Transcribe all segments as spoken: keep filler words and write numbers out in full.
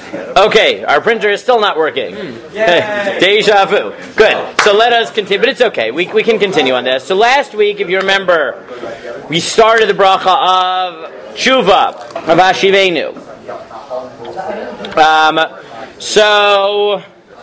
Okay, our printer is still not working. Mm. Deja vu. Good. So let us continue, but it's okay. We we can continue on this. So last week, if you remember, we started the bracha of tshuva, of Hashivenu. Um, so,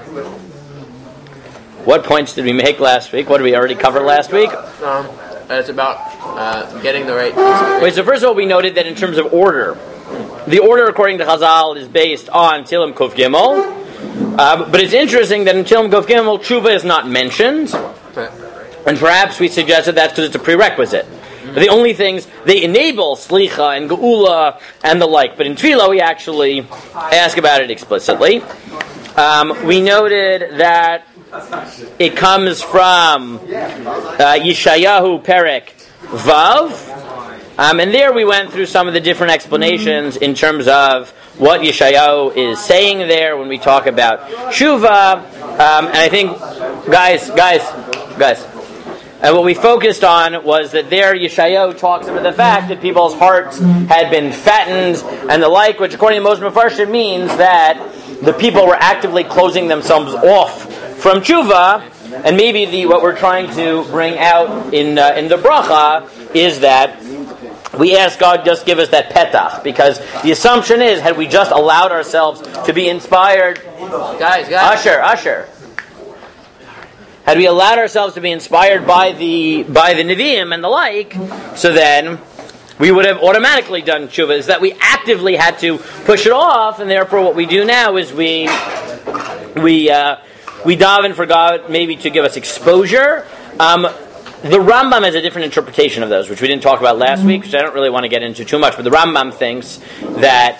what points did we make last week? What did we already cover last week? Um, it's about uh, getting the right... Wait, so first of all, we noted that in terms of order, the order according to Chazal is based on Tilim Kuf Gimel, uh, but it's interesting that in Tilim Kuf Gimel, tshuva is not mentioned, and perhaps we suggested that's because it's a prerequisite. Mm-hmm. The only things, they enable Slicha and Geula and the like, but in Tefillah we actually ask about it explicitly. Um, we noted that it comes from uh, Yeshayahu Perek Vav, um, and there we went through some of the different explanations in terms of what Yeshayahu is saying there when we talk about Shuvah, um, and I think, guys, guys, guys, and what we focused on was that there Yeshayahu talks about the fact that people's hearts had been fattened and the like, which according to most Mefarshim means that the people were actively closing themselves off from tshuva, and maybe the what we're trying to bring out in uh, in the bracha is that we ask God just give us that petach, because the assumption is, had we just allowed ourselves to be inspired, guys, guys, Usher, Usher, had we allowed ourselves to be inspired by the by the Nevi'im and the like, so then we would have automatically done tshuva. Is that we actively had to push it off, and therefore what we do now is we we uh, we daven for God maybe to give us exposure. Um, the Rambam has a different interpretation of those, which we didn't talk about last week, which I don't really want to get into too much. But the Rambam thinks that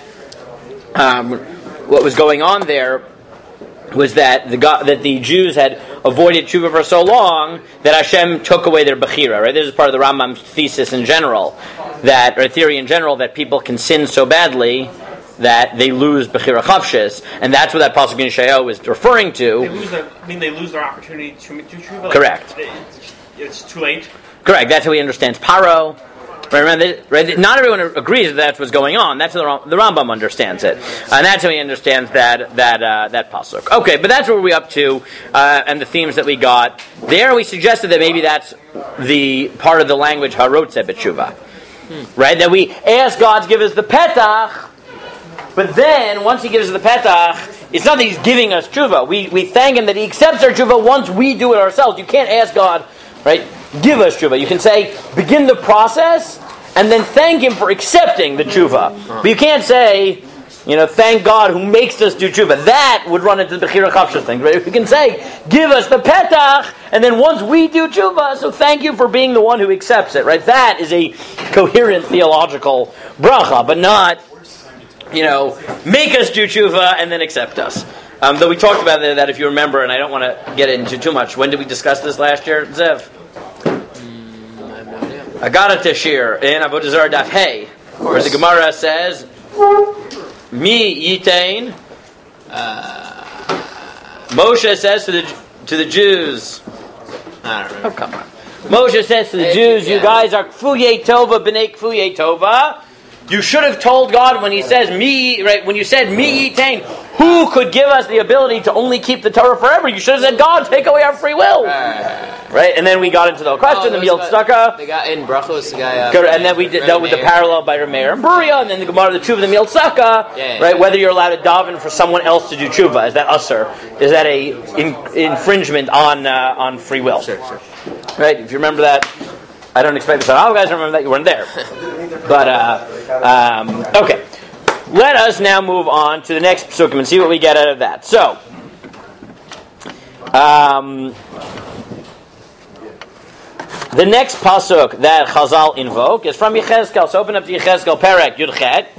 um, what was going on there was that the God, that the Jews had avoided tshuva for so long that Hashem took away their bechira. Right? This is part of the Rambam's thesis in general, that or theory in general, that people can sin so badly that they lose bechira chavshis, and that's what that pasuk in Yeshayahu is referring to. They lose their, I mean, they lose their opportunity to do tshuva. Like, correct. It's, it's too late. Correct. That's how he understands paro. Right, remember, right? Not everyone agrees that that's what's going on. That's how the Rambam understands it, and that's how he understands that that uh, that pasuk. Okay, but that's what we're up to, uh, and the themes that we got there. We suggested that maybe that's the part of the language harotze b'tshuva, hmm. right? That we ask God to give us the petach, but then once He gives us the petach, it's not that He's giving us tshuva. We we thank Him that He accepts our tshuva once we do it ourselves. You can't ask God, right? Give us tshuva. You can say, begin the process, and then thank Him for accepting the tshuva. But you can't say, you know, thank God who makes us do tshuva. That would run into the bechira chavshis thing. Right? You can say, give us the petach, and then once we do tshuva, so thank you for being the one who accepts it. Right? That is a coherent theological bracha, but not, you know, make us do tshuva and then accept us. Um, though we talked about that, if you remember, and I don't want to get into too much. When did we discuss this last year, Zev? Agada Teshir in Avodah Zarah Daf Hey, where the Gemara says, "Mi yitain." Uh, Moshe says to the to the Jews, I don't know. Oh come on! Moshe says to the Jews, "You guys are kfuyei tova b'nei kfuyei tova." You should have told God when He says "mi," right? When you said "mi yitain," who could give us the ability to only keep the Torah forever? You should have said, "God, take away our free will." Uh, right? And then we got into the question, oh, the Miel Tzedakah. They got in Brachos, the guy. Uh, and then we did, dealt with the parallel by Rameir and Beruria, and then the Gemara, the Tshuva, the Miel Tzedakah. Yeah, yeah, right? yeah. Whether you're allowed to daven for someone else to do Tshuva, is that usher? Is that a in, infringement on uh, on free will? Sure, sure. Right? If you remember that. I don't expect this. All you guys remember that you weren't there. But, uh, um, okay. Let us now move on to the next psukim and see what we get out of that. So, um, the next pasuk that Chazal invoke is from Yechezkel. So open up to Yechezkel, Perek, Yudchet.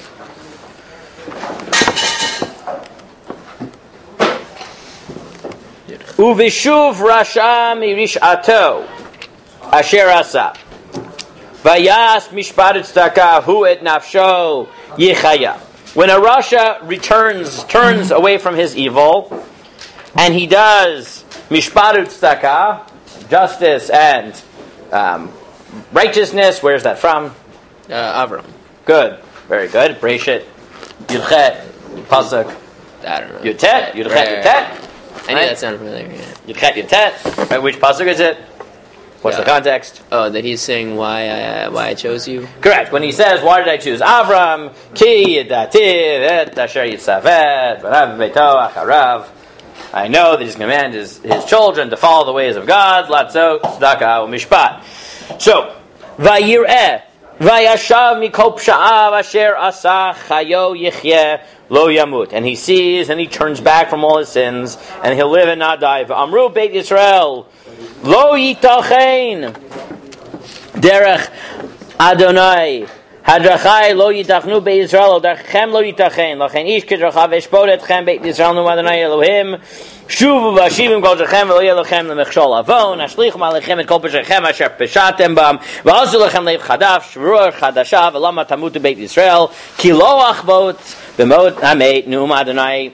Uvishuv rasha mirish'ato. Asher asa, vayas mishpat tzedakah hu et nafsho yichaya. When a rasha returns, turns away from his evil, and he does mishpat tzedakah, justice and um, righteousness. Where's that from? Uh, Avram. Good, very good. Breshit, Yudchet, Pasuk. I don't know. Yutet, Yudchet, Right. Yutet. I knew that sounded familiar. Yeah. Yudchet, Yutet. Right, which pasuk is it? What's Yeah. the context? Oh, that he's saying why I uh, why I chose you. Correct. When he says, "Why did I choose Avram?" Ki yidativ et asher yitzaved v'rav beito acharav. I know that he's going to command his, his children to follow the ways of God. Latzot tzedakah u'mishpat. So, vayireh vayashav mikol psha'av asher asach chayo yichyeh lo yamut. And he sees and he turns back from all his sins and he'll live and not die. Amru Beit Yisrael lo yitachein derech Adonai hadrachai lo yitachnu Beit Yisrael derchem lo yitachein lachen ish kedrachav eshpot etchem Beit Yisrael nu Adonai Elohim shuvu v'ashivim kol shechem v'lo yelochem lemechshol avon ashlichum alechem et kol peshechem asher peshatem bam v'azu lechem leiv chadav shruach chadasha v'lama tamutu Beit Yisrael ki lo achbot b'mot hamet nu Adonai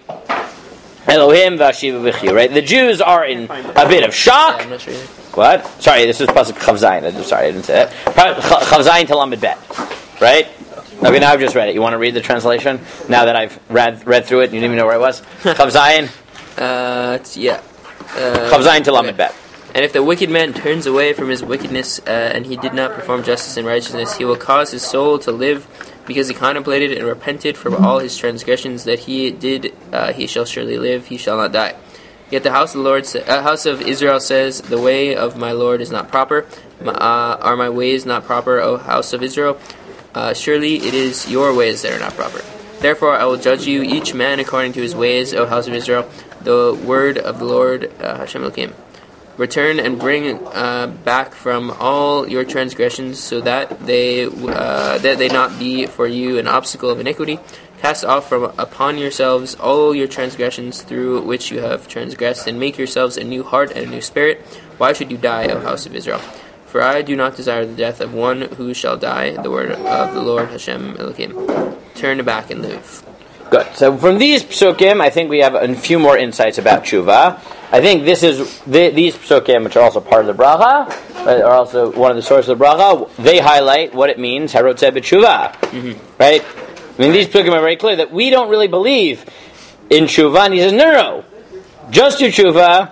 Elohim v'ashivu v'chiyu. Right, the Jews are in a bit of shock. Yeah, I'm not sure either. What? Sorry, this is pasuk Chav Zayin. I'm sorry, I didn't say that. Chav Zayin to Lamed Bet. Right? Okay, now I've just read it. You want to read the translation? Now that I've read read through it, and you didn't even know where it was. Chav Zayin. Uh, it's, yeah. Uh, Chav Zayin to Lamed okay. Bet. And if the wicked man turns away from his wickedness uh, and he did not perform justice and righteousness, he will cause his soul to live, because he contemplated and repented from all his transgressions that he did. Uh, he shall surely live; he shall not die. Yet the house of the Lord, sa- uh, house of Israel says, "The way of my Lord is not proper. My, uh, are my ways not proper, O house of Israel? Uh, surely it is your ways that are not proper. Therefore I will judge you, each man according to his ways, O house of Israel." The word of the Lord, uh, Hashem Elohim. Return and bring uh, back from all your transgressions, so that they uh, that they not be for you an obstacle of iniquity. Cast off from upon yourselves all your transgressions through which you have transgressed, and make yourselves a new heart and a new spirit. Why should you die, O house of Israel? For I do not desire the death of one who shall die. The word of the Lord Hashem Elohim. Turn back and live. Good. So from these psukim, I think we have a few more insights about tshuva. I think this is the, these psukim, which are also part of the bracha, uh, are also one of the sources of the bracha. They highlight what it means, harotzeh b'tshuva, mm-hmm. right? I mean, these psukim are very clear that we don't really believe in tshuva. And he says, no, no, just do tshuva,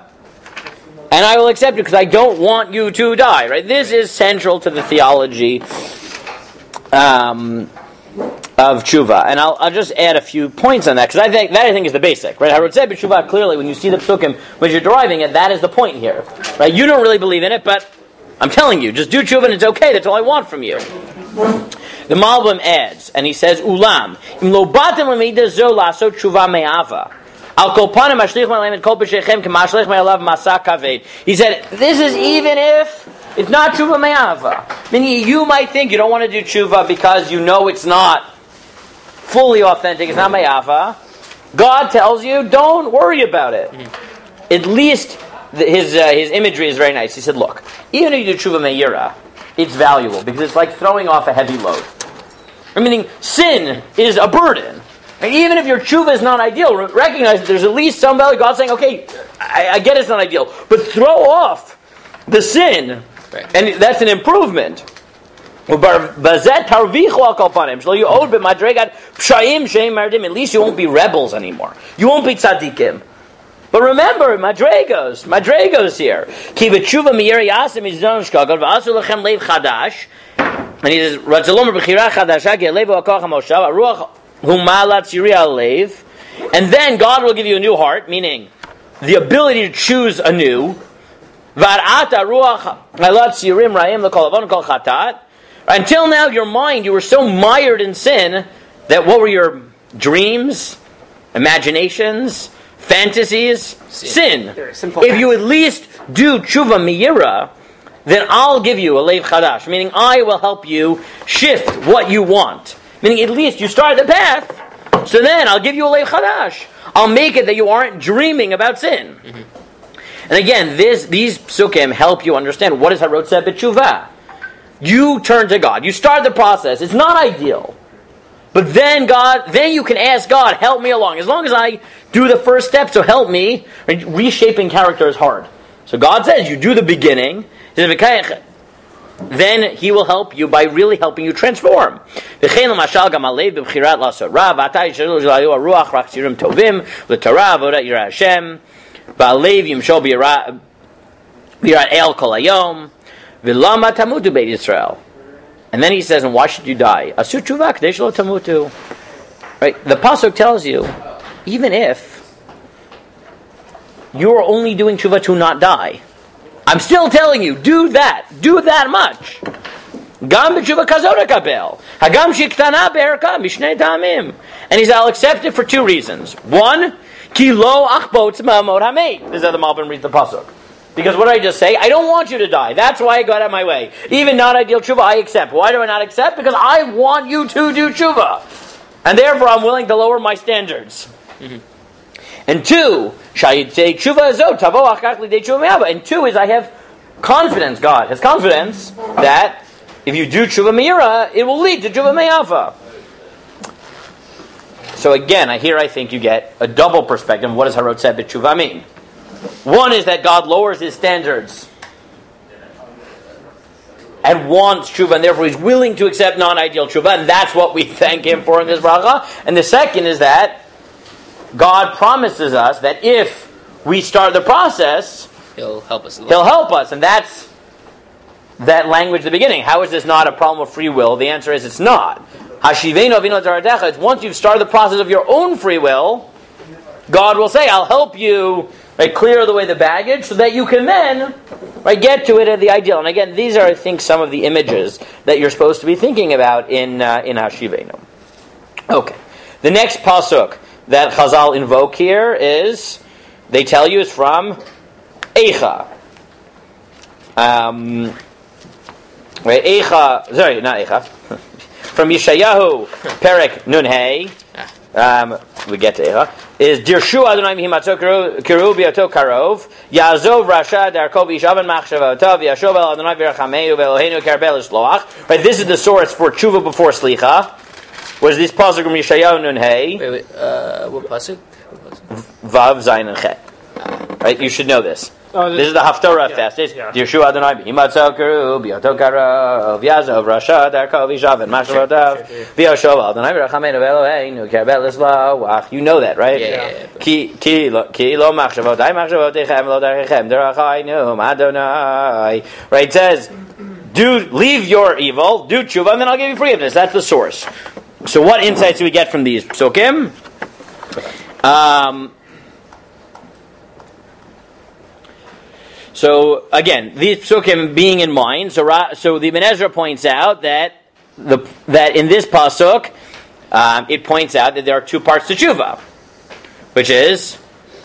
and I will accept it because I don't want you to die. Right? This is central to the theology Um, of tshuva, and I'll, I'll just add a few points on that because I think that I think is the basic, right? Harotzeh b'tshuva, clearly, when you see the psukim, when you're deriving it, that is the point here, right? You don't really believe in it, but I'm telling you, just do tshuva and it's okay. That's all I want from you. The Malbim adds, and he says, "Ulam im lo batem l'midah zo la'asot tshuva me'ava." Al kol panim ashlich ma'aleim et kol b'shechem k'mashlech me'alav masa kaved. He said, this is even if it's not tshuva me'ava. Meaning, you might think you don't want to do tshuva because you know it's not fully authentic, it's not me'ava. God tells you, don't worry about it. Mm-hmm. At least the, his uh, his imagery is very nice. He said, look, even if you do tshuva me'ira, it's valuable because it's like throwing off a heavy load. I mean, sin is a burden. And even if your tshuva is not ideal, recognize that there's at least some value. God's saying, okay, I, I get it's not ideal, but throw off the sin, right. And that's an improvement. At least you won't be rebels anymore. You won't be tzaddikim. But remember, madregos, madregos here. And he says, and then God will give you a new heart, meaning the ability to choose anew. Until now, your mind, you were so mired in sin that what were your dreams, imaginations, fantasies? Sin. sin. If you at least do tshuva miyira, then I'll give you a leiv chadash, meaning I will help you shift what you want. Meaning at least you start the path, so then I'll give you a leiv chadash. I'll make it that you aren't dreaming about sin. Mm-hmm. And again, this, these psukim help you understand what is harotzeh b'tshuva. You turn to God. You start the process. It's not ideal. But then God, then you can ask God, help me along. As long as I do the first step, so help me. Reshaping character is hard. So God says, you do the beginning. then he will help you by really helping you transform. And then he says, and why should you die? Right? The pasuk tells you, even if you are only doing tshuva to not die, I'm still telling you, do that. Do that much. Gam b'tshuva kazot hakabel. Hagam shiktana be'erka mishnei ta'amim. And he says, I'll accept it for two reasons. One, ki lo achbot ma'amod hameit. This is how the Malbim reads the pasuk. Because what did I just say? I don't want you to die. That's why I got out of my way. Even not ideal tshuva, I accept. Why do I not accept? Because I want you to do tshuva. And therefore I'm willing to lower my standards. Mm-hmm. And two, and two is I have confidence, God has confidence that if you do tshuva meira, it will lead to tshuva me'ava. So again, here I think you get a double perspective. What does Harotzeh b'tshuva mean? One is that God lowers his standards and wants tshuva, and therefore he's willing to accept non-ideal tshuva, and that's what we thank him for in this bracha. And the second is that God promises us that if we start the process, He'll help us. He'll help us, and that's that language at the beginning. How is this not a problem of free will? The answer is it's not. Hashivenu avinu l'toratecha. It's once you've started the process of your own free will, God will say, "I'll help you, right, clear the way the baggage, so that you can then, right, get to it at the ideal." And again, these are, I think, some of the images that you're supposed to be thinking about in uh, in Hashivenu. Okay, the next pasuk that Chazal invoke here is, they tell you, is from Eicha. Um, right, Eicha, sorry, not Eicha. From Yeshayahu, Perek Nun Hey, um, we get to Eicha, is Dirshu Adonai Mihimatzo Kiru Biato Karov, Yazov Rasha Darkov Ishavan Machshavotov, Yashov El Adonai Virachameu Velohenu Karbel Shloach. Right, this is the source for Tshuva before Slicha. Was this pasuk from Yeshayahu Nun Hey? Wait, wait, uh, what pasuk? Vav Zayin and Chet. Right, you should know this. Oh, this, this is the Haftorah yeah, fast. It's Yeshua Adonai B'Himatzo Keru B'Yoto Karov Yazov Rasha Darkov Ishavan Machshavotov V'Yashov Adonai V'Rachamenu Ve'Eloheinu Karbel Shloach. You know that, right? Yeah, yeah, yeah. Ki ki lo ki lo machshavotay machshavotechem lo darechem derachaynu Adonai. Right, it says, do leave your evil, do tshuva, and then I'll give you forgiveness. That's the source. So what insights do we get from these psukim? Um, so again, these psukim being in mind, so so the Ibn Ezra points out that the that in this pasuk, um, it points out that there are two parts to tshuva, which is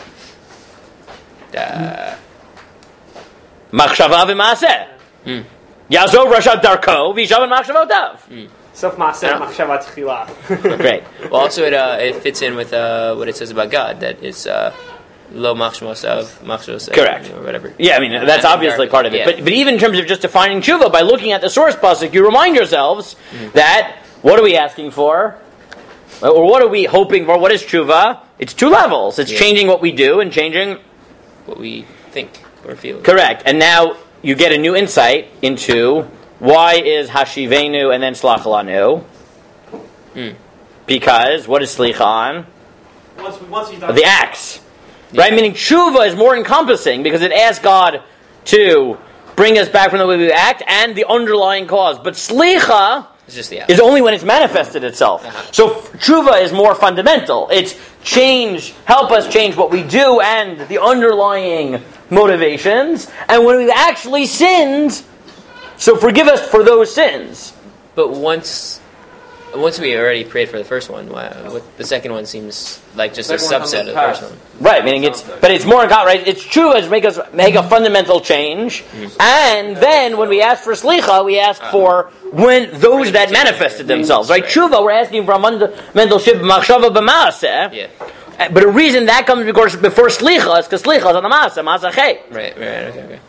machshava v'maaseh. Yazov Rashat Darko v'Ishavan Machshavotav. Sof Maaseh Machshava Tchila. Great. Well, also it uh, it fits in with uh, what it says about God, that it's uh, lo machshavosav machshavosav. Correct. Or whatever. Yeah, I mean that's obviously part of it. Yeah. But but even in terms of just defining tshuva, by looking at the source pasuk, you remind yourselves mm-hmm. that what are we asking for, or what are we hoping for? What is tshuva? It's two levels. It's yeah. changing what we do and changing what we think or feel. Correct. And now you get a new insight into why is Hashivenu and then Slach Lanu? Mm. Because what is Slicha on? Once, once you've done the acts. Yeah. Right? Meaning tshuva is more encompassing because it asks God to bring us back from the way we act and the underlying cause. But Slicha it's just the is only when it's manifested itself. Uh-huh. So tshuva is more fundamental. It's change, help us change what we do and the underlying motivations. And when we've actually sinned, so forgive us for those sins. But once once we already prayed for the first one, wow, what, the second one seems like just a subset of the first one. Right, meaning it's, but it's more, right, it's true as make us make a fundamental change, mm-hmm. and then when we ask for slicha, we ask uh-huh. for when those that manifested themselves, right? Tshuva, we're asking for a fundamental shift, machshava b'maaseh. Yeah. But the reason that comes because before slicha is because slicha is on the maaseh, maaseh chay. Right, right, okay, okay.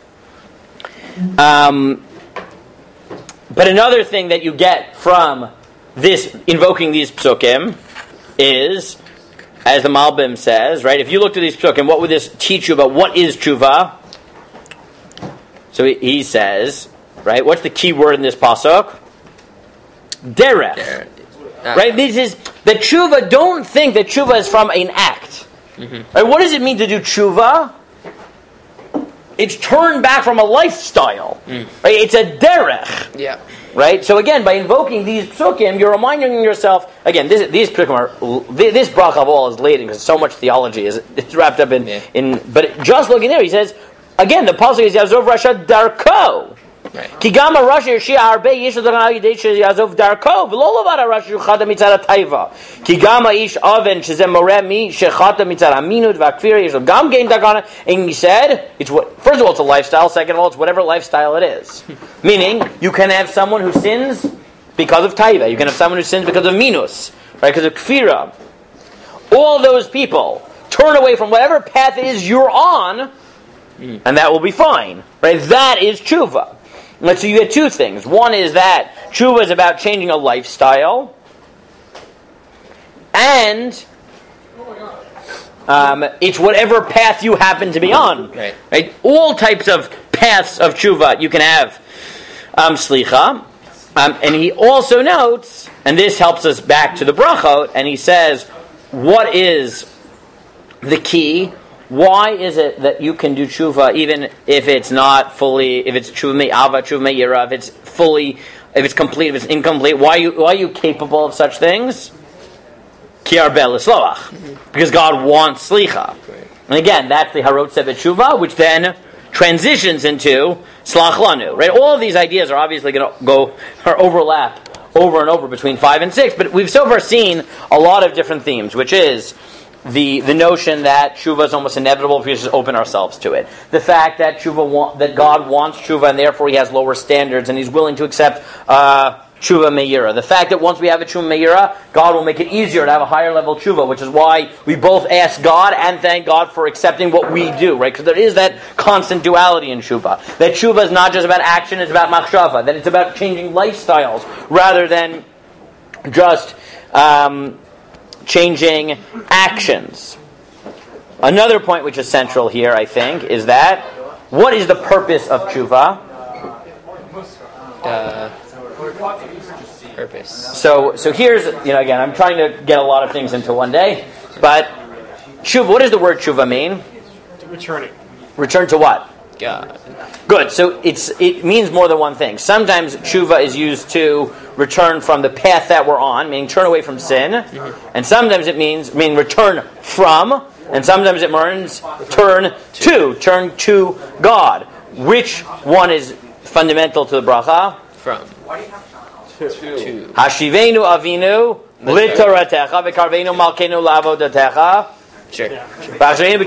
Um, but another thing that you get from this invoking these psukim is, as the Malbim says, right? If you look to these psukim, what would this teach you about what is tshuva? So he, he says, right? What's the key word in this pasuk? Derech. There. Ah. Right? This is the tshuva. Don't think that tshuva is from an act. Mm-hmm. Right? What does it mean to do tshuva? It's turned back from a lifestyle. Mm. Right? It's a derech. Yeah. Right? So again, by invoking these psukim, you're reminding yourself, again, this, these psukim are, this bracha of all is laden because so much theology is, is wrapped up in, yeah. in, but just looking there, he says, again, the pasuk is Yazov Rasha Darko. Ki gam Rasha Yishia Arbe Yishua Dana Yidei Yazov Darko V'lo Lovad Rasha Yuchada Mitzad Taiva Ki gam Ish Oven Shezem Moreh Mi Shechata Mitzad Aminut V'Akfir Yishua Gam Gein Dagana. And he said, it's what. First of all, it's a lifestyle. Second of all, it's whatever lifestyle it is. Meaning, you can have someone who sins because of Taiva. You can have someone who sins because of Minus, right? Because of Kfira. All those people turn away from whatever path it is you're on, and that will be fine, right? That is tshuva. And so you get two things. One is that tshuva is about changing a lifestyle, and um, it's whatever path you happen to be on. Right. Right? All types of paths of tshuva you can have. Um, slicha. Um, and he also notes, and this helps us back to the brachot, and he says, what is the key? Why is it that you can do tshuva even if it's not fully, if it's tshuva me'ava, tshuva me'ira, if it's fully, if it's complete, if it's incomplete? Why are you, why are you capable of such things? Ki arbeh l'sloach. Because God wants slicha. And again, that's the harot sebet tshuva, which then transitions into slach lanu. Right? All of these ideas are obviously going to go, or overlap over and over between five and six, but we've so far seen a lot of different themes, which is The the notion that tshuva is almost inevitable if we just open ourselves to it. The fact that tshuva wa- that God wants tshuva and therefore He has lower standards and He's willing to accept uh, tshuva meira. The fact that once we have a tshuva meira, God will make it easier to have a higher level tshuva, which is why we both ask God and thank God for accepting what we do, right? Because there is that constant duality in tshuva. That tshuva is not just about action; it's about machshava. That it's about changing lifestyles rather than just Um, changing actions. Another point which is central here, I think, is that what is the purpose of tshuva? Uh, purpose. So, so here's, you know, again, I'm trying to get a lot of things into one day, but tshuva, what does the word tshuva mean? Returning. Return to what? God. Good. So it's it means more than one thing. Sometimes tshuva is used to return from the path that we're on, meaning turn away from sin, mm-hmm. and sometimes it means mean return from, and sometimes it means turn to, turn to God. Which one is fundamental to the bracha? From. To. Hashivenu avinu litoratecha v'karvenu malkenu la'avodatecha. Sure. Think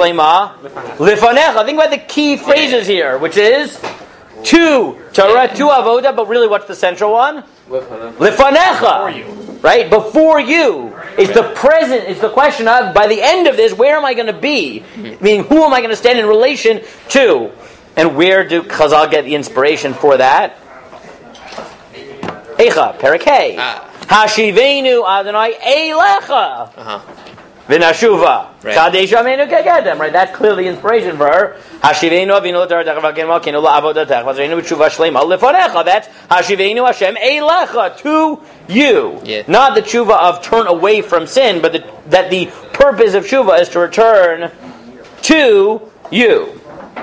about the key phrases here, which is to Torah, to avoda, but really what's the central one? Lifanecha. Right? Before you. It's the present, it's the question of, by the end of this, where am I going to be? Meaning, who am I going to stand in relation to? And where do Chazal get the inspiration for that? Eicha, Perek Hashivenu Adonai Eilecha. Uh-huh. V'nashuva. Kadesh Amenu Kegedem. Right, that's clearly inspiration for her. Hashivenu Avinu L'Torah V'Ken Malkenu L'Avodatech V'Zreinu B'Tshuva Shleima L'Fonecha. That's Hashivenu Hashem Eilecha, to you. Yeah. Not the tshuva of turn away from sin, but the, that the purpose of tshuva is to return to you.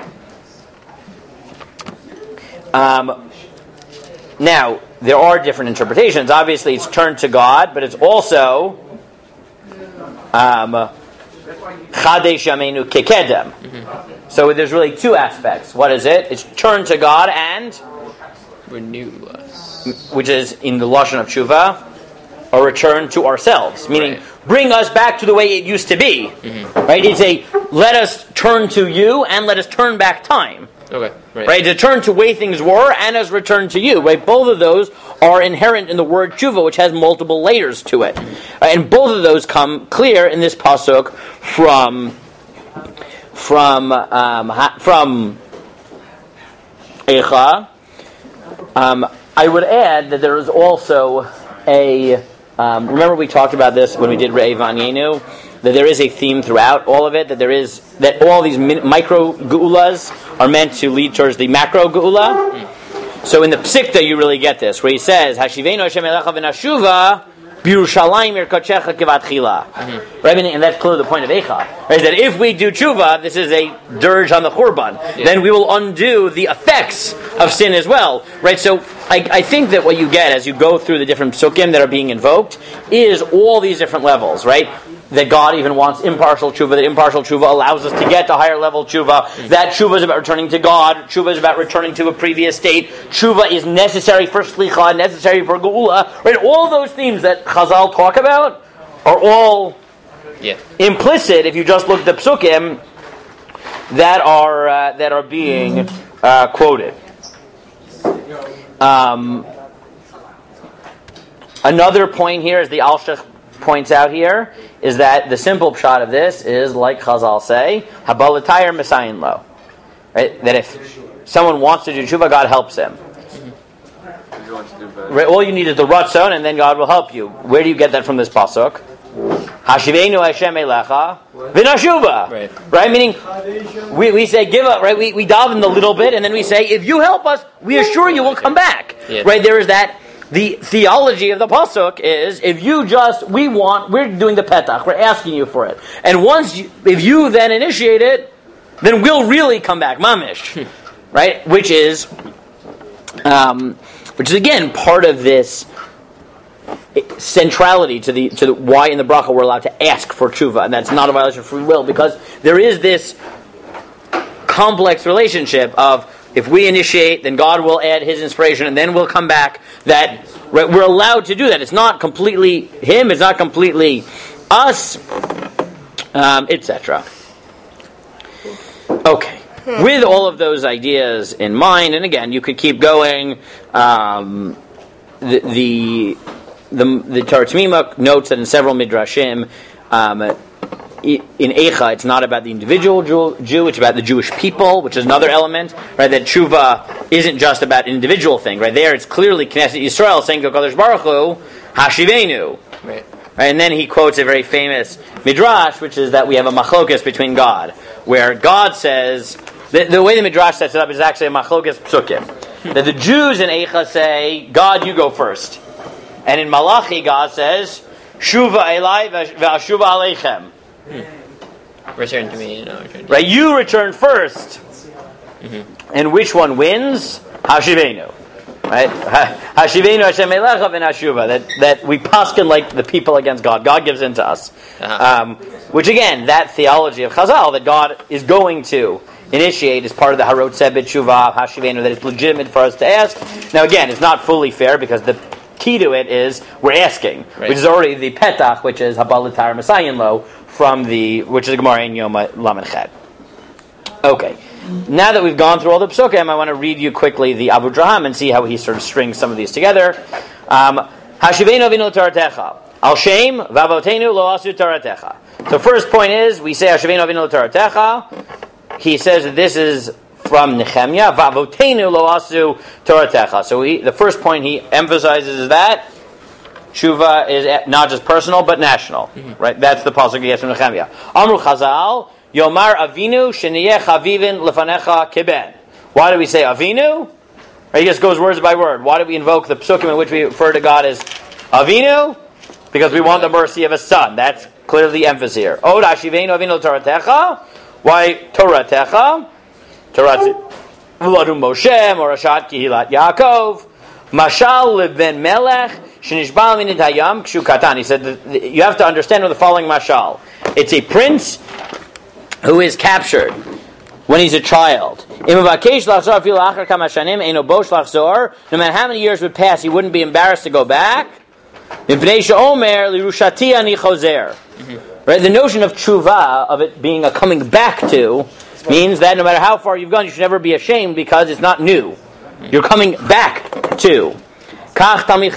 Um, now, there are different interpretations. Obviously, it's turn to God, but it's also Um, Chadesh Yameinu Kekedem. So there's really two aspects. What is it? It's turn to God and renew us, which is in the lashon of tshuva, or return to ourselves, meaning right. bring us back to the way it used to be. Mm-hmm. Right? It's a let us turn to you and let us turn back time. Okay. Right. right. To turn to way things were and as return to you. Right. Both of those are inherent in the word tshuva, which has multiple layers to it, uh, and both of those come clear in this pasuk from from um, ha, from Eicha. Um, I would add that there is also a. Um, remember, we talked about this when we did Re'ei V'Anyenu, that there is a theme throughout all of it, that there is that all these min- micro geulas are meant to lead towards the macro geula. So in the Psikta, you really get this, where he says, "Hashivenu Hashem Elecha v'nashuva b'Yerushalayim Yirkachecha kivat chila." Right, and that's clearly the point of Eicha. Right, that if we do tshuva, this is a dirge on the Churban, yeah. then we will undo the effects of sin as well. Right, so I, I think that what you get as you go through the different psukim that are being invoked is all these different levels, right? That God even wants impartial tshuva, that impartial tshuva allows us to get to higher level tshuva, mm-hmm. that tshuva is about returning to God, tshuva is about returning to a previous state, tshuva is necessary for slicha, necessary for geula, right? All those themes that Chazal talk about are all yeah. implicit if you just look at the psukim that are, uh, that are being uh, quoted. Um, another point here is the Alshich points out here is that the simple pshat of this is like Chazal say, Habalatayr Messiah lo. Right? That if someone wants to do tshuva, God helps him. Right? All you need is the ratzon, and then God will help you. Where do you get that from this pasuk? Hashivenu Hashem Elecha v'nashuva. Right. Right? Meaning, we, we say give up. Right? We we daven a little bit, and then we say, if you help us, we assure you we'll come back. Yeah. Right? There is that. The theology of the pasuk is, if you just, we want, we're doing the petach, we're asking you for it. And once you, if you then initiate it, then we'll really come back, mamish. Right? Which is, um, which is again part of this centrality to the, to the, why in the bracha we're allowed to ask for tshuva, and that's not a violation of free will, because there is this complex relationship of, if we initiate, then God will add His inspiration, and then we'll come back. That right, we're allowed to do that. It's not completely Him. It's not completely us, um, et cetera. Okay. With all of those ideas in mind, and again, you could keep going. Um, the the the, the Torah Tamima notes that in several midrashim. Um, In Eicha, it's not about the individual Jew, it's about the Jewish people, which is another element, right? That tshuva isn't just about an individual thing, right? There, it's clearly Knesset Yisrael saying to Kadosh Baruch Hu, Hashivenu. Right. Right. And then he quotes a very famous midrash, which is that we have a machlokas between God, where God says, the, the way the midrash sets it up is actually a machlokas psukim. That the Jews in Eicha say, God, you go first. And in Malachi, God says, Shuva elai v'ashuva aleichem. Hmm. Return to me, you know. Return to right, you return first. Mm-hmm. And which one wins? Hashivenu. Right? Hashivenu Hashem Elecha v'nashuva. That that we paskin like the people against God. God gives in to us. Uh-huh. Um, which again, that theology of Chazal, that God is going to initiate as part of the Harot Sebet Shuvah Hashivenu, that it's legitimate for us to ask. Now again, it's not fully fair, because the key to it is we're asking, right. which is already the petach, which is Habalatar Messiah lo, from the, which is the Gemara in Yoma Lamed Chet. Okay, now that we've gone through all the psukim, I want to read you quickly the Abu Draham and see how he sort of strings some of these together. Hashivenu avinu taratecha al shem vavotenu lo asu taratecha. So first point is, we say Hashivenu avinu taratecha. He says that this is from Nehemiah, vavotenu lo asu taratecha. So he, the first point he emphasizes is that Tshuva is not just personal, but national. Mm-hmm. Right? That's the pasuk he gets from Nehemiah. Amru Chazal, Yomar Avinu sheniyeh chavivin lefanecha keben. Why do we say Avinu? Right, he just goes words by word. Why do we invoke the psukim in which we refer to God as Avinu? Because we want the mercy of a son. That's clearly the emphasis here. Od Hashivenu Avinu Toratecha. Why Toratecha? Torat V'ladu Moshe Morashat Kihilat Yaakov. Mashal Leben Melech Shenishbal Minit Hayam Kshu Katan. He said that you have to understand with the following mashal. It's a prince who is captured when he's a child. No matter how many years would pass, he wouldn't be embarrassed to go back. Right? The notion of tshuva, of it being a coming back to, means that no matter how far you've gone, you should never be ashamed, because it's not new. You're coming back to. So a Talmid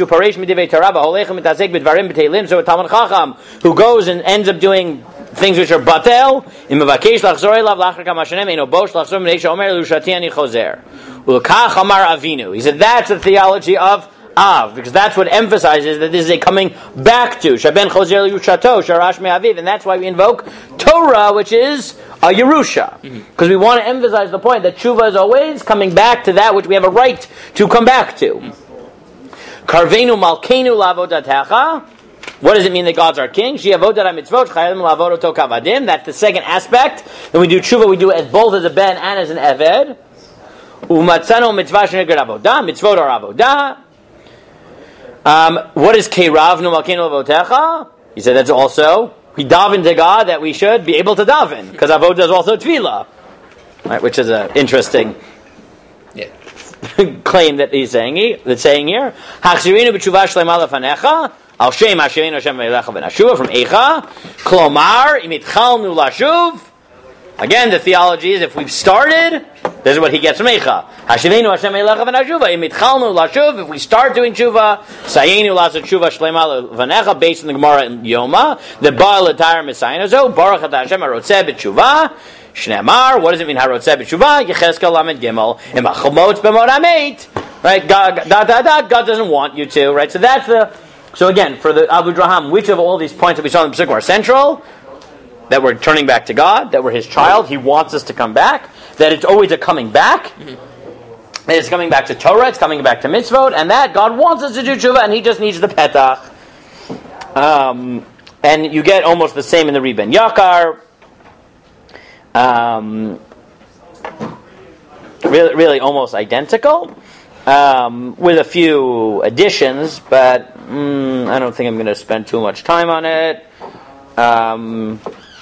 Chacham who goes and ends up doing things which are batel, he said that's the theology of Av, because that's what emphasizes that this is a coming back to. Shaben Choser Yushato, Sharash Me'aviv, and that's why we invoke Torah, which is a Yerusha. Because mm-hmm. we want to emphasize the point that tshuva is always coming back to that which we have a right to come back to. Karvenu Malkenu Lavodatecha. What does it mean that God's our king? That's the second aspect. When we do tshuva, we do it as both as a ben and as an eved. Umatzano mitzvah sheneged avodah. Mitzvot are avodah. Um, what is Keiravnu Malkeinu Lavotecha? He said that's also, we daven to God that we should be able to daven, because avodah is also tefillah, right? Which is an interesting yeah. claim that he's saying. He, that's saying here. Hachzirinu b'tshuva shlema lefanecha. Al Shem Hashem Hashem V'Elecha V'Nashuva from Eicha. Klomar imitchalnu lashuv. Again, the theology is if we've started, this is what he gets from Eicha. Hashivenu Hashem V'Elecha V'Nashuva imitchalnu lashuv. If we start doing tshuva, sayenu lasat tshuva shlema v'necha, based on the Gemara in Yoma, the Baal L'Tayr Misaynazo Baruch Ata Hashem Harotzeh B'Tshuva. Shneimar. What does it mean? Harotzeh B'Tshuva. Yechezkel Lamed Gimel Imachomot B'Mod Ameit. Right? God, God, God, God doesn't want you to. Right? So that's the. So again, for the Abu Draham, which of all these points that we saw in the Pesukah are central? That we're turning back to God, that we're His child, He wants us to come back, that it's always a coming back, mm-hmm. that it's coming back to Torah, it's coming back to mitzvot, and that God wants us to do tshuva, and He just needs the petach. Um, and you get almost the same in the Reben Yakar. Um, really, really almost identical. Um, with a few additions, but mm, I don't think I'm going to spend too much time on it. Um,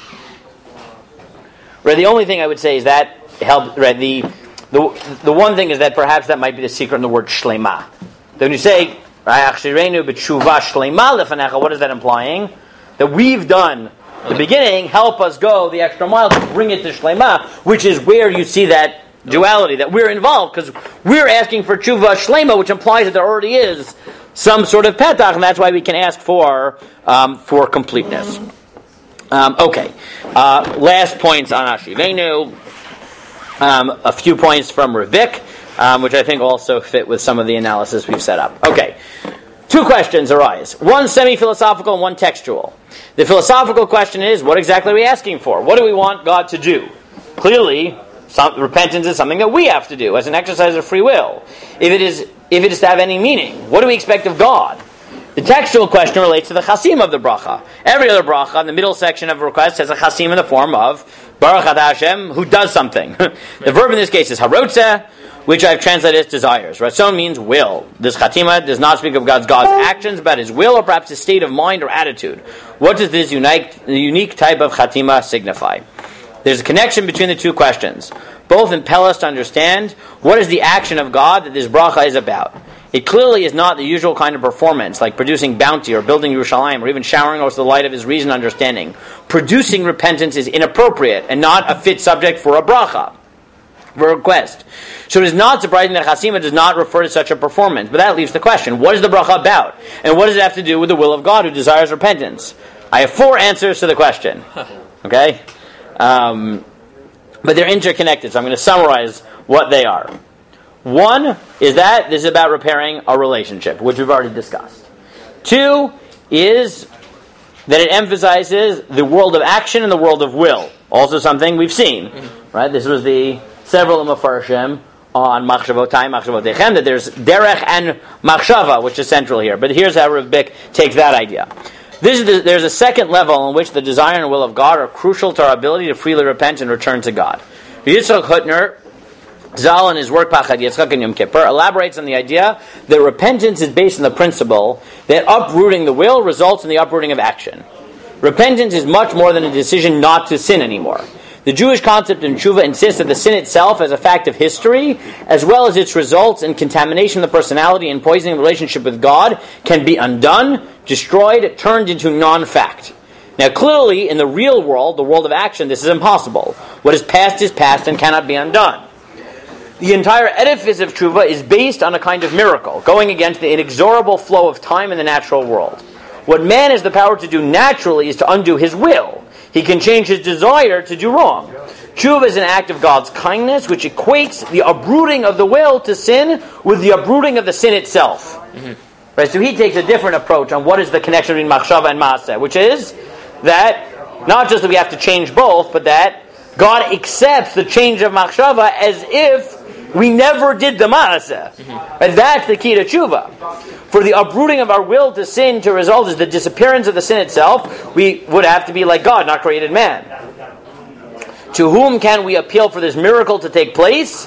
right, the only thing I would say is that help. Right, the the the one thing is that perhaps that might be the secret in the word shlema. Then when you say "Achshirenu b'tshuva shlema lefanecha," what is that implying? That we've done the beginning. Help us go the extra mile to bring it to shlema, which is where you see that duality, that we're involved, because we're asking for tshuva shlema, which implies that there already is some sort of petach, and that's why we can ask for um, for completeness. Um, okay, uh, last points on Ashivenu. Um, a few points from Ravik, um, which I think also fit with some of the analysis we've set up. Okay, two questions arise. One semi-philosophical and one textual. The philosophical question is, what exactly are we asking for? What do we want God to do? Clearly, Some, repentance is something that we have to do as an exercise of free will. If it is, if it is to have any meaning, what do we expect of God? The textual question relates to the chasim of the bracha. Every other bracha in the middle section of a request has a chasim in the form of Baruch Ata Hashem, who does something. The verb in this case is harotzeh, which I've translated as desires. Ratzon means will. This chatima does not speak of God's God's actions, but His will or perhaps His state of mind or attitude. What does this unique, unique type of chatima signify? There's a connection between the two questions. Both impel us to understand what is the action of God that this bracha is about. It clearly is not the usual kind of performance, like producing bounty or building Yerushalayim or even showering us the light of His reason and understanding. Producing repentance is inappropriate and not a fit subject for a bracha, for a request. So it is not surprising that Chasima does not refer to such a performance. But that leaves the question, what is the bracha about? And what does it have to do with the will of God who desires repentance? I have four answers to the question. Okay? Um, but they're interconnected, so I'm going to summarize what they are. One is that this is about repairing a relationship, which we've already discussed. Two is that it emphasizes the world of action and the world of will, also something we've seen. Right? This was the several Mefarshim on Machshavotay, Machshavotechem, that there's derech and machshava, which is central here. But here's how Rav Bick takes that idea. This is the, there's a second level in which the desire and will of God are crucial to our ability to freely repent and return to God. Yitzchak Hutner, Zal in his work Pachad Yitzchak and Yom Kippur, elaborates on the idea that repentance is based on the principle that uprooting the will results in the uprooting of action. Repentance is much more than a decision not to sin anymore. The Jewish concept in Tshuva insists that the sin itself as a fact of history, as well as its results in contamination of the personality and poisoning the relationship with God, can be undone, destroyed, turned into non-fact. Now clearly, in the real world, the world of action, this is impossible. What is past is past and cannot be undone. The entire edifice of Tshuva is based on a kind of miracle, going against the inexorable flow of time in the natural world. What man has the power to do naturally is to undo his will. he can change his desire to do wrong. Tshuva is an act of God's kindness, which equates the uprooting of the will to sin with the uprooting of the sin itself. Mm-hmm. Right, so he takes a different approach on what is the connection between machshava and maaseh, which is that not just that we have to change both, but that God accepts the change of machshava as if we never did the maaseh. Mm-hmm. And that's the key to tshuva. For the uprooting of our will to sin to result is the disappearance of the sin itself, we would have to be like God, not created man. To whom can we appeal for this miracle to take place?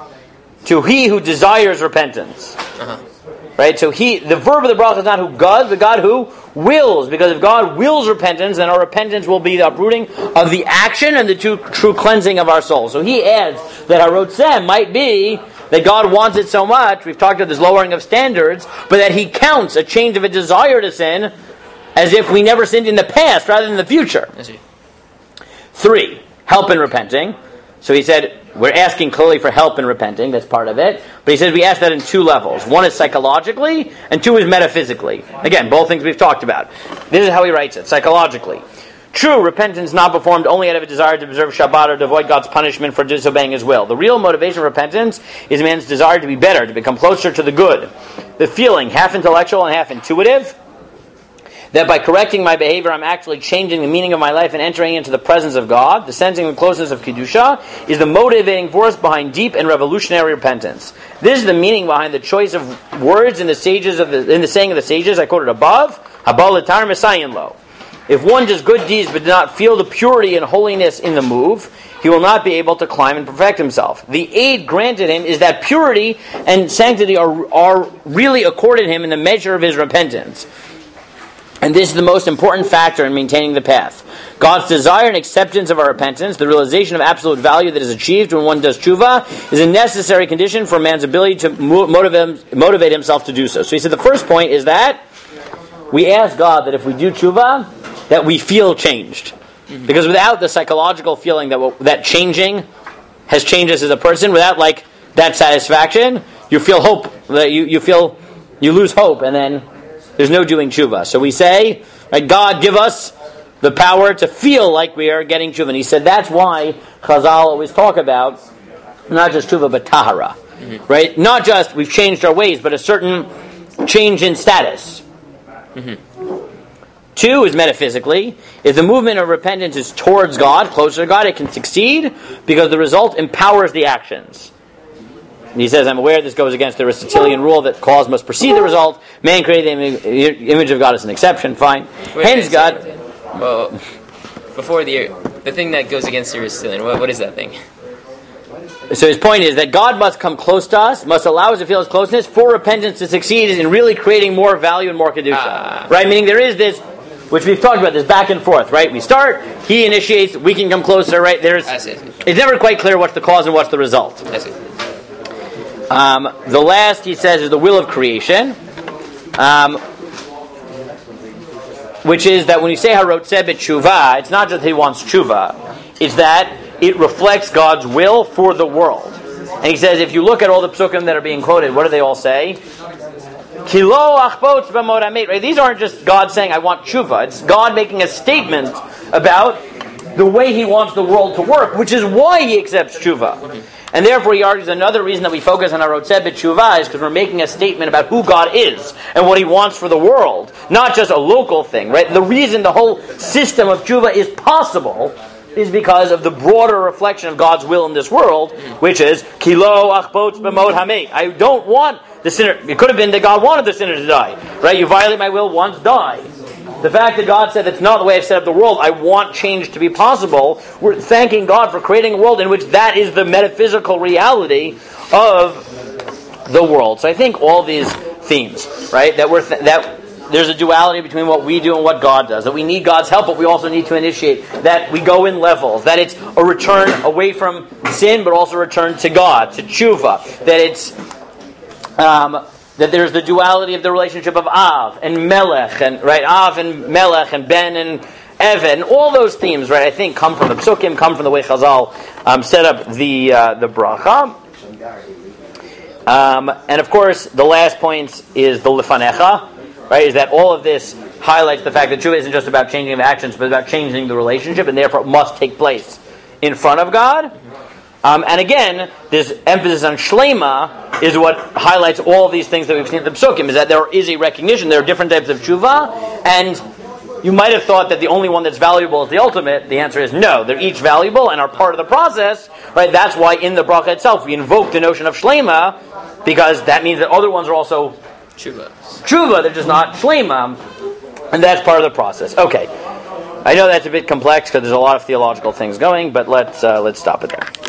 To he who desires repentance. Uh-huh. Right? So he, the verb of the bracha is not who God, but God who wills. Because if God wills repentance, then our repentance will be the uprooting of the action and the true, true cleansing of our soul. So he adds that harotzeh might be that God wants it so much, we've talked about this lowering of standards, but that he counts a change of a desire to sin as if we never sinned in the past rather than the future. I see. Three, help in repenting. So he said, we're asking clearly for help in repenting, that's part of it. But he says we ask that in two levels. One is psychologically, and two is metaphysically. Again, both things we've talked about. This is how he writes it, psychologically. True, repentance not performed only out of a desire to observe Shabbat or to avoid God's punishment for disobeying His will. The real motivation of repentance is a man's desire to be better, to become closer to the good. The feeling, half intellectual and half intuitive, that by correcting my behavior I'm actually changing the meaning of my life and entering into the presence of God. The sensing and closeness of Kedusha is the motivating force behind deep and revolutionary repentance. This is the meaning behind the choice of words in the sages of the, in the saying of the sages I quoted above. Haba l'tar mesayin lo. If one does good deeds but does not feel the purity and holiness in the move, he will not be able to climb and perfect himself. The aid granted him is that purity and sanctity are, are really accorded him in the measure of his repentance. And this is the most important factor in maintaining the path. God's desire and acceptance of our repentance, the realization of absolute value that is achieved when one does tshuva, is a necessary condition for a man's ability to motivate, motivate himself to do so. So he said the first point is that we ask God that if we do tshuva, that we feel changed. Because without the psychological feeling that that changing has changed us as a person, without like that satisfaction, you feel hope, that you, you feel, you lose hope, and then there's no doing tshuva. So we say, right, God, give us the power to feel like we are getting tshuva. And he said that's why Chazal always talk about not just tshuva, but tahara. Mm-hmm. Right? Not just we've changed our ways, but a certain change in status. Mm-hmm. Two is metaphysically. If the movement of repentance is towards God, closer to God, it can succeed because the result empowers the actions. And he says, I'm aware this goes against the Aristotelian rule that cause must precede the result. Man created the image of God as an exception. Fine. Wait, Hence, so, God... Well, before the the thing that goes against the Aristotelian, what, what is that thing? So his point is that God must come close to us, must allow us to feel His closeness for repentance to succeed in really creating more value and more Kedusha. Ah. Right? Meaning there is this, which we've talked about, this back and forth, right? We start, He initiates, we can come closer, right? There's, I see. It's never quite clear what's the cause and what's the result. I see. Um, the last, he says, is the will of creation, um, which is that when you say harotzeh b'tshuva, it's not just that he wants tshuva, it's that it reflects God's will for the world. And he says, if you look at all the psukim that are being quoted, what do they all say? Kilo achbotz b'mod hamet. Right? These aren't just God saying, I want tshuva. It's God making a statement about the way He wants the world to work, which is why He accepts tshuva. And therefore, he argues another reason that we focus on harotzeh b'tshuva is because we're making a statement about who God is and what He wants for the world, not just a local thing. Right? The reason the whole system of tshuva is possible is because of the broader reflection of God's will in this world, which is kilo achbotz b'mod hamet. I don't want the sinner. It could have been that God wanted the sinner to die. Right? You violate my will, once die. The fact that God said that's not the way I've set up the world, I want change to be possible, we're thanking God for creating a world in which that is the metaphysical reality of the world. So I think all these themes, right, that we're th- that there's a duality between what we do and what God does, that we need God's help, but we also need to initiate, that we go in levels, that it's a return away from sin, but also a return to God, to tshuva, that it's... Um, that there's the duality of the relationship of Av and Melech, and right, Av and Melech and Ben and Evan, and all those themes, right, I think come from the Psukim, come from the way Chazal um, set up the uh, the bracha. Um, and of course, the last point is the Lefanecha, right, is that all of this highlights the fact that tshuva isn't just about changing of actions, but about changing the relationship, and therefore it must take place in front of God. Um, and again, this emphasis on shlema is what highlights all of these things that we've seen in the Psukim, is that there is a recognition, there are different types of tshuva, and you might have thought that the only one that's valuable is the ultimate. The answer is no. They're each valuable and are part of the process. Right? That's why in the bracha itself we invoke the notion of shlema, because that means that other ones are also Tshuva. Tshuva, they're just not shlema, and that's part of the process. Okay. I know that's a bit complex because there's a lot of theological things going, but let's uh, let's stop it there.